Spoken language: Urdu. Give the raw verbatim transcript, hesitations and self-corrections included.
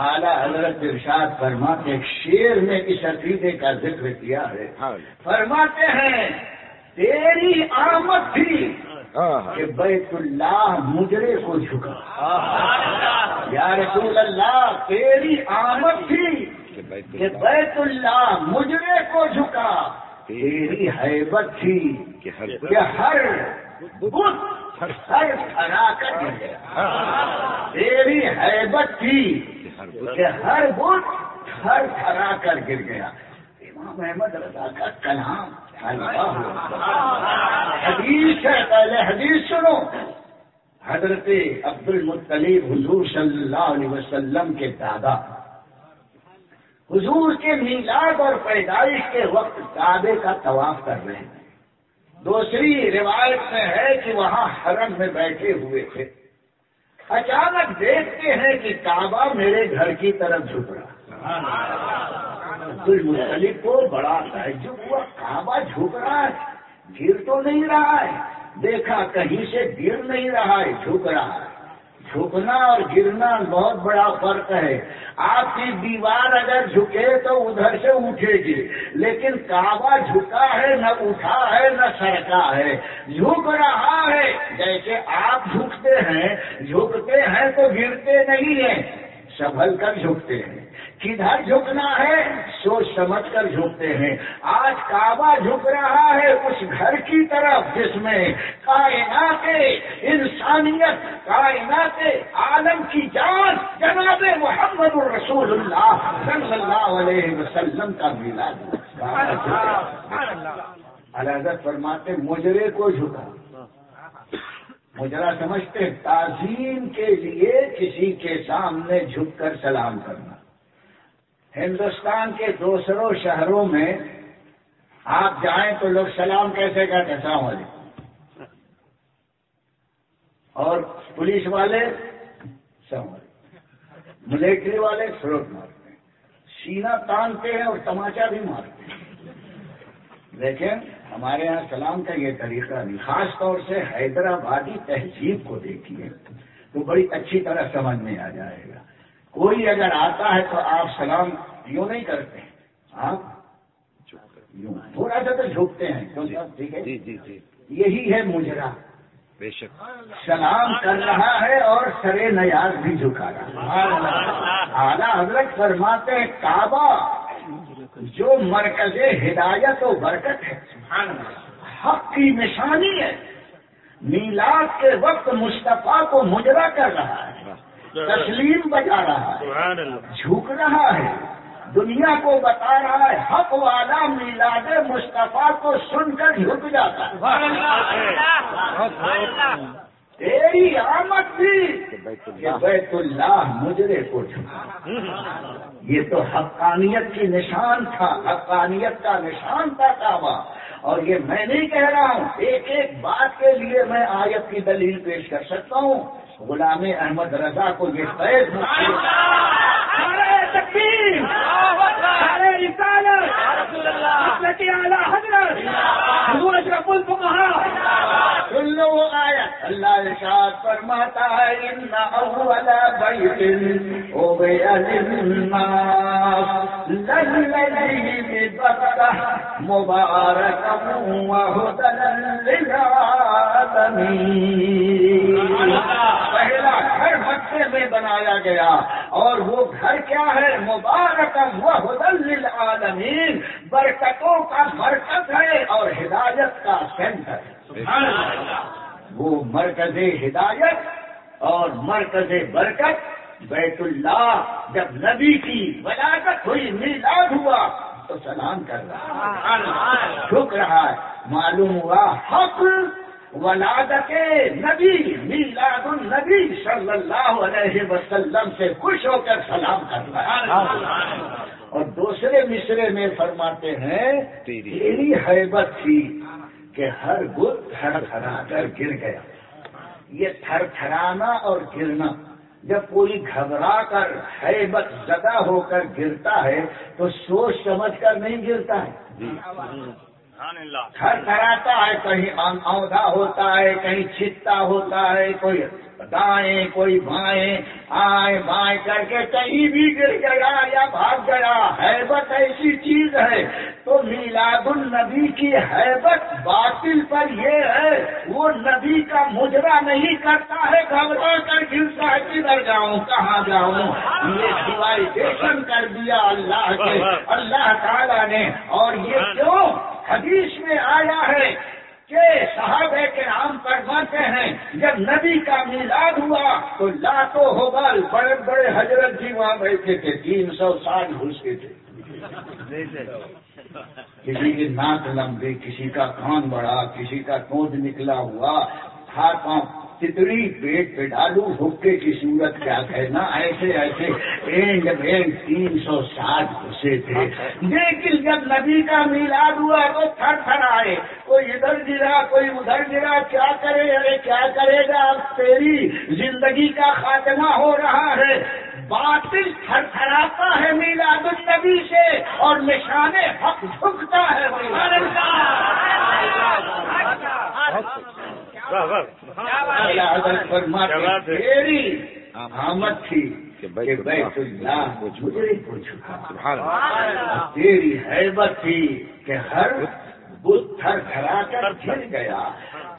اعلیٰ حضرت ارشاد فرماتے ایک شعر میں اس عقیدے کا ذکر کیا ہے. فرماتے ہیں تیری آمد تھی کہ بیت اللہ مجرے کو جھکا. یا رسول اللہ تیری آمد تھی کہ بیت اللہ مجرے کو جھکا. تیری حیبت تھی کہ ہر بت ہر تھرا کر گر گیا. تیری حیبت تھی کہ ہر بت ہر تھرا کر گر گیا. امام احمد رضا کا کلام حدیث ہے. پہلے حدیث سنو. حضرت عبد المطلب حضور صلی اللہ علیہ وسلم کے دادا حضور کے میلاد اور پیدائش کے وقت کعبے کا طواف کر رہے ہیں. دوسری روایت میں ہے کہ وہاں حرم میں بیٹھے ہوئے تھے. اچانک دیکھتے ہیں کہ کعبہ میرے گھر کی طرف جھک رہا. عبد المطلب کو بڑا تعجب ہوا. کعبہ جھک رہا ہے, گر تو نہیں رہا ہے. دیکھا کہیں سے گر نہیں رہا ہے, جھک رہا ہے. جھکنا اور گرنا بہت بڑا فرق ہے. آپ کی دیوار اگر جھکے تو ادھر سے اٹھے گی, لیکن کعبہ جھکا ہے, نہ اٹھا ہے نہ سرکا ہے, جھک رہا ہے. جیسے آپ جھکتے ہیں, جھکتے ہیں تو گرتے نہیں ہیں, سنبھل کر جھکتے ہیں. کدھر جھکنا ہے سوچ سمجھ کر جھکتے ہیں. آج کعبہ جھک رہا ہے اس گھر کی طرف جس میں کائنات انسانیت, کائنات عالم کی جان جناب محمد الرسول اللہ صلی اللہ علیہ وسلم کا میلاد. حضرت فرماتے مجرے کو جھکا. مجرا سمجھتے تعظیم کے لیے کسی کے سامنے جھک کر سلام کرنا. ہندوستان کے دوسروں شہروں میں آپ جائیں تو لوگ سلام کیسے کہتے ہیں, السلام علیکم. اور پولیس والے السلام علیکم, ملٹری والے فروٹ مارتے ہیں, سینہ تانتے ہیں اور تماچا بھی مارتے ہیں. لیکن ہمارے ہاں سلام کا یہ طریقہ نہیں. خاص طور سے حیدرآبادی تہذیب کو دیکھیے تو بڑی اچھی طرح سمجھ میں آ جائے گا. کوئی اگر آتا ہے تو آپ سلام یوں نہیں کرتے, آپ یوں تھوڑا سا تو جھکتے ہیں. ٹھیک ہے, جی جی جی یہی ہے مجرا. بے شک سلام کر رہا ہے اور سرے نیاز بھی جھکا رہا ہے. اعلیٰ حضرت فرماتے ہیں کعبہ جو مرکز ہدایت و برکت ہے, حق کی نشانی ہے. میلاد کے وقت مصطفیٰ کو مجرا کر رہا ہے, تسلیم بجا رہا ہے, جھک رہا ہے, دنیا کو بتا رہا ہے حق والا میلاد مصطفیٰ کو سن کر جھک جاتا ہے. تیری آمد بھی کہ بیت اللہ مجرے کو جھکا. یہ تو حقانیت کی نشان تھا, حقانیت کا نشان تھا کعبہ. اور یہ میں نہیں کہہ رہا ہوں, ایک ایک بات کے لیے میں آیت کی دلیل پیش کر سکتا ہوں. غلام احمد رضا کو یہ فیض اللہ ارشاد فرماتا ہے ان اول بیت وضع للناس للذی ببکہ مبارکا وہدی للعالمین. پہلا گھر مکے میں بنایا گیا اور وہ گھر کیا ہے, مبارکا وہدی للعالمین, برکتوں کا مرکز ہے اور ہدایت کا سینٹر ہے. وہ مرکز ہدایت اور مرکز برکت بیت اللہ. جب نبی کی ولادت ہوئی, میلاد ہوا تو سلام کر رہا ہے, جھک رہا ہے. معلوم ہوا حق ولادت نبی, میلاد النبی صلی اللہ علیہ وسلم سے خوش ہو کر سلام کر رہا ہے. اور دوسرے مصرے میں فرماتے ہیں تیری حیبت تھی کہ ہر بت تھر تھرا کر گر گیا. یہ تھر تھرانا اور گرنا, جب کوئی گھبرا کر حیبت زدہ ہو کر گرتا ہے تو سوچ سمجھ کر نہیں گرتا ہے. تھر تھراتا ہے، کہیں اوندا ہوتا ہے، کہیں چھتا ہوتا ہے، کوئی دائیں کوئی بائیں، آئیں بائیں کر کے کہیں بھی گر گیا یا بھاگ گیا۔ ہیبت ایسی چیز ہے، تو میلاد النبی کی ہیبت باطل پر یہ ہے، وہ نبی کا مجرا نہیں کرتا ہے، گھبرا کر گرتا ہے کدھر جاؤں کہاں جاؤں، یہ ڈیوائڈیشن کر دیا اللہ کے اللہ تعالیٰ نے۔ اور یہ کیوں حدیث میں آیا ہے کہ صحابہ کرام فرماتے ہیں جب نبی کا میلاد ہوا تو لاتو ہوبل بڑے بڑے حضرت جی وہاں بیٹھے تھے، تین سو سال گھسے تھے، کسی کی ناک لمبی، کسی کا کان بڑا، کسی کا کود نکلا ہوا، ہاتھ پاؤں تتری پیٹ پہ ڈالو حکے کی صورت کیا کہنا، ایسے ایسے اینڈ اینڈ تین سو ساٹھ گھسے تھے۔ لیکن جب نبی کا میلاد ہوا تو تھر تھر آئے، کوئی ادھر گرا کوئی ادھر گرا، کیا کرے ارے کیا کرے گا، اب تیری زندگی کا خاتمہ ہو رہا ہے۔ باطل تھر تھراتا ہے میلاد النبی سے اور نشان حق جھکتا ہے۔ تیری آمد تھی کہ بیت اللہ مجرے کو جھکا، تیری ہیبت تھی کہ ہر بت تھر تھرا کر گر گیا۔